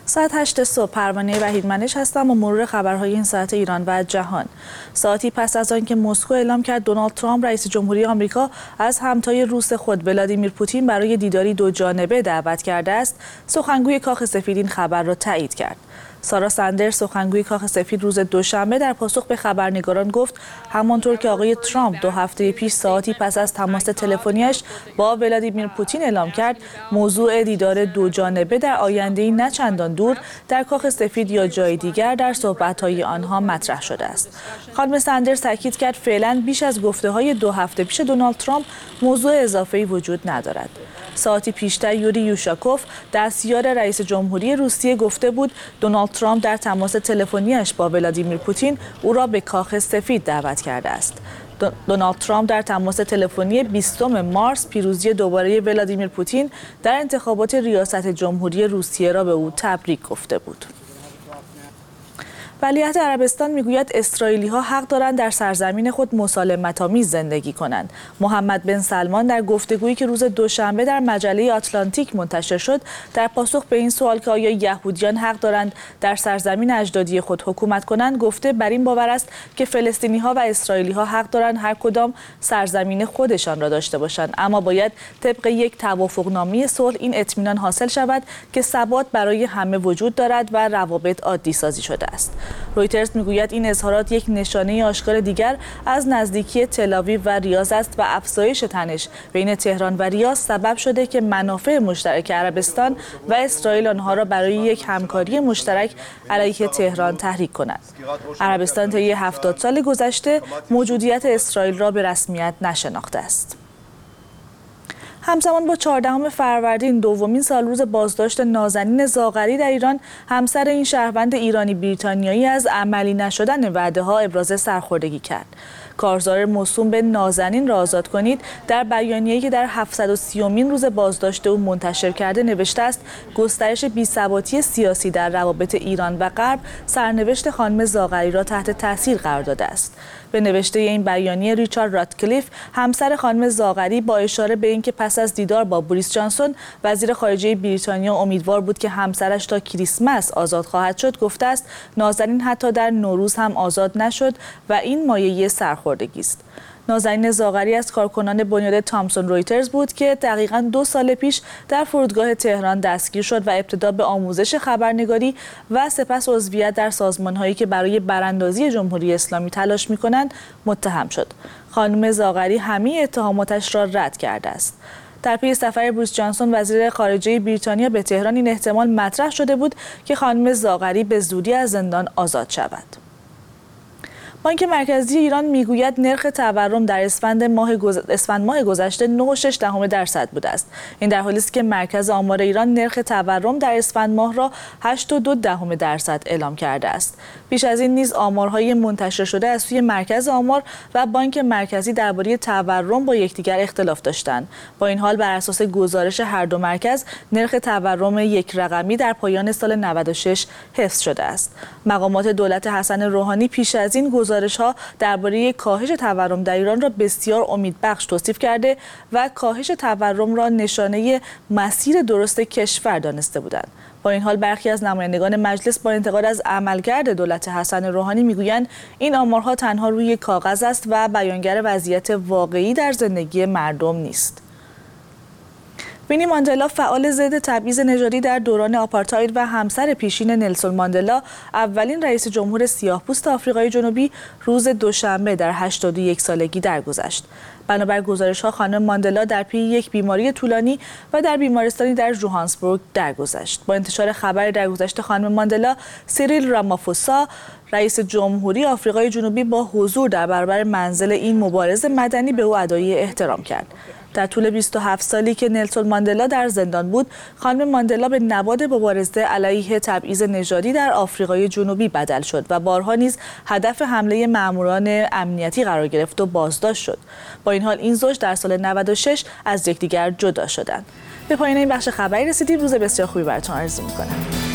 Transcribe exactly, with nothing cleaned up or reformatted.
ساعت هشت صبح پروانه وحیدمنش هستم و مرور خبرهای این ساعت ایران و جهان. ساعتی پس از آنکه مسکو اعلام کرد دونالد ترامپ رئیس جمهوری آمریکا از همتای روس خود ولادیمیر پوتین برای دیداری دو جانبه دعوت کرده است، سخنگوی کاخ سفید این خبر را تایید کرد. سارا سندرز سخنگوی کاخ سفید روز دوشنبه در پاسخ به خبرنگاران گفت همانطور که آقای ترامپ دو هفته پیش ساعتی پس از تماس تلفنیش با ولادیمیر پوتین اعلام کرد موضوع دیدار دو جانبه در آینده‌ای نه چندان دور در کاخ سفید یا جای دیگر در صحبت‌های آنها مطرح شده است. خانم سندرز تاکید کرد فعلا بیش از گفته‌های دو هفته پیش دونالد ترامپ موضوع اضافه‌ای وجود ندارد. ساعتی پیشتر یوری یوشاکوف دستیار رئیس جمهوری روسیه گفته بود دونالد ترامپ در تماس تلفنیش با ولادیمیر پوتین او را به کاخ سفید دعوت کرده است. دونالد ترامپ در تماس تلفنی بیستم مارس پیروزی دوباره ولادیمیر پوتین در انتخابات ریاست جمهوری روسیه را به او تبریک گفته بود. ولیعهد عربستان میگوید اسرائیلی‌ها حق دارند در سرزمین خود مسالمت‌آمیز زندگی کنند. محمد بن سلمان در گفتگویی که روز دوشنبه در مجله آتلانتیک منتشر شد، در پاسخ به این سوال که آیا یهودیان حق دارند در سرزمین اجدادی خود حکومت کنند، گفته بر این باور است که فلسطینی‌ها و اسرائیلی‌ها حق دارند هر کدام سرزمین خودشان را داشته باشند، اما باید طبق یک توافقنامه صلح این اطمینان حاصل شود که ثبات برای همه وجود دارد و روابط عادی سازی شده است. رویترز میگوید این اظهارات یک نشانه آشکار دیگر از نزدیکی تل‌آویو و ریاض است و افزایش تنش بین تهران و ریاض سبب شده که منافع مشترک عربستان و اسرائیل آنها را برای یک همکاری مشترک علیه تهران تحریک کند. عربستان طی هفتاد سال گذشته موجودیت اسرائیل را به رسمیت نشناخته است. همزمان با چهاردهم فروردین دومین سالروز بازداشت نازنین زاغری در ایران، همسر این شهروند ایرانی بریتانیایی از عملی نشدن وعده‌ها ابراز سرخوردگی کرد. کارزار موسوم به نازنین را آزاد کنید در بیانیه‌ای که در هفتصد و سیومین روز بازداشت او منتشر کرده نوشته است گسترش بی‌ثباتی سیاسی در روابط ایران و غرب سرنوشت خانم زاغری را تحت تاثیر قرار داده است. به نوشته این بیانیه ریچارد راتکلیف همسر خانم زاغری با اشاره به اینکه پس از دیدار با بوریس جانسون وزیر خارجه بریتانیا امیدوار بود که همسرش تا کریسمس آزاد خواهد شد، گفته است نازنین حتی در نوروز هم آزاد نشد و این مایه سرخوردگی است. نازنین زاغری از کارکنان بنیاد تامسون رویترز بود که دقیقاً دو سال پیش در فرودگاه تهران دستگیر شد و ابتدا به آموزش خبرنگاری و سپس عضویت در سازمان‌هایی که برای براندازی جمهوری اسلامی تلاش می‌کنند متهم شد. خانم زاغری همه اتهاماتش را رد کرده است. در پی سفر بوریس جانسون وزیر خارجه بریتانیا به تهران این احتمال مطرح شده بود که خانم زاغری به زودی از زندان آزاد شود. بانک مرکزی ایران میگوید نرخ تورم در اسفند ماه گذ... اسفند ماه گذشته نه و شش دهم درصد بوده است. این در حالی است که مرکز آمار ایران نرخ تورم در اسفند ماه را هشت و دو دهم درصد اعلام کرده است. پیش از این نیز آمارهای منتشر شده از سوی مرکز آمار و بانک مرکزی درباره تورم با یکدیگر اختلاف داشتند. با این حال بر اساس گزارش هر دو مرکز نرخ تورم یک رقمی در پایان سال نود و شش حفظ شده است. مقامات دولت حسن روحانی پیش از این گزارش‌ها درباره کاهش تورم در ایران را بسیار امیدبخش توصیف کرده و کاهش تورم را نشانه مسیر درست کشور دانسته بودند. با این حال برخی از نمایندگان مجلس با انتقاد از عملکرد دولت حسن روحانی میگویند این آمارها تنها روی کاغذ است و بیانگر وضعیت واقعی در زندگی مردم نیست. وینی ماندلا فعال ضد تبعیض نژادی در دوران آپارتاید و همسر پیشین نلسون ماندلا اولین رئیس جمهور سیاه‌پوست آفریقای جنوبی روز دوشنبه در هشتاد و یک سالگی درگذشت. بنابر گزارش‌ها خانم ماندلا در پی یک بیماری طولانی و در بیمارستانی در جوهانسبورگ درگذشت. با انتشار خبر درگذشت خانم ماندلا، سیریل رامافوسا رئیس جمهوری آفریقای جنوبی با حضور در برابر منزل این مبارز مدنی به او ادای احترام کرد. در طول بیست و هفت سالی که نلسون ماندلا در زندان بود، خانم ماندلا به نبرد مبارزه علیه تبعیض نژادی در آفریقای جنوبی بدل شد و بارها نیز هدف حمله ماموران امنیتی قرار گرفت و بازداشت شد. با این حال این زوج در سال نود و شش از یکدیگر جدا شدند. به پایان این بخش خبری رسیدیم. روز بسیار خوبی براتون آرزو می‌کنم.